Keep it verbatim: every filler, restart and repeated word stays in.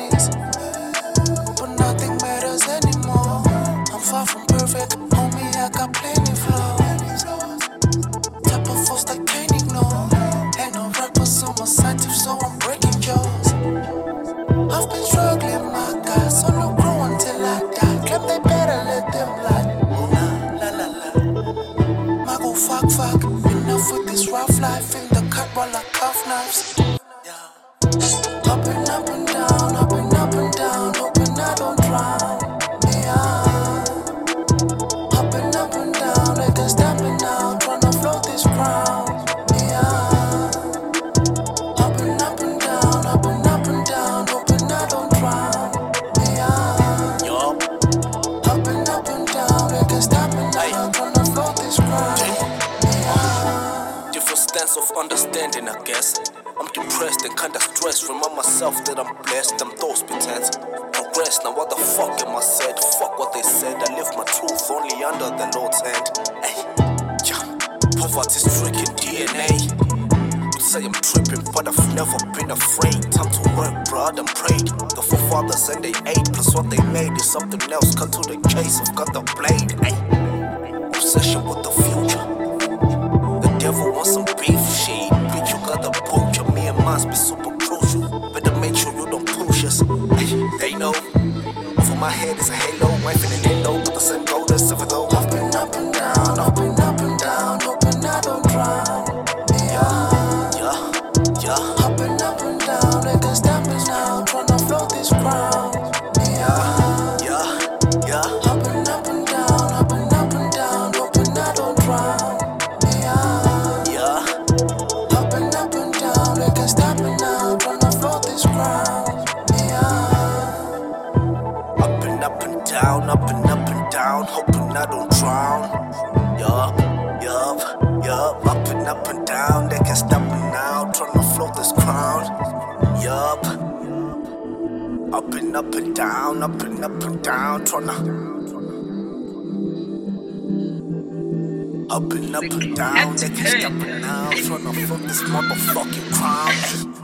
knees, but nothing matters anymore. I'm far from perfect, homie, I got plenty flaws. Type of force that can't ignore. Ain't no rappers on my side, so I'm breaking jaws. I've been struggling, my guy, so no grow until I die. Claim they better let them lie. Nah, la la la. My go fuck fuck. Enough with this rough life in the cut while I cuff knives. Yeah. Up and up and down, up and up and down, hoping I don't drown. Yeah. Up and up and down, like a stamping now, tryna float this crown. Yeah. Up and up and down, up and up and down, hoping I don't drown. Yeah. Yup. Up and up and down, like a stamping now, tryna float this crown. Yeah. Different stance of understanding, I guess. I'm depressed and kinda stressed. Remind myself that I'm blessed. I'm those pretense. Progress, now what the fuck am I said? Fuck what they said. I live my truth only under the Lord's hand. Ay, yeah. Poverty stricken D N A. You say I'm tripping, but I've never been afraid. Time to work, blood and prayed. The forefathers and they ate, plus what they made is something else. Cut to the case, I've got the blade. Ay. Obsession with the future. The devil wants some beef, shit. Bitch, you got the poacher. Me and mine be super crucial. Better make sure you don't push us. Ay, they know. For my head is a halo, wife in an endo, but the same goal as if it all. Up and up and down, up and up and down, hoping I don't drown. Yeah. Yeah, yeah, Up and up and down, like a stamping now, tryna float this crown. Yeah. yeah, yeah. Up and up and down, up and up and down, hoping I don't drown. Yeah. Yeah, Up and up and down, like a stamping now, tryna float this crown. Yeah. up and up and down, up and up and down, hoping I don't drown. Yup, yup, yup, up and up and down, they can't stop me now, tryna float this crown. Yup, up and up and down, up and up and down, tryna. Up and up and down, they can't stop me now, tryna float this motherfucking crown.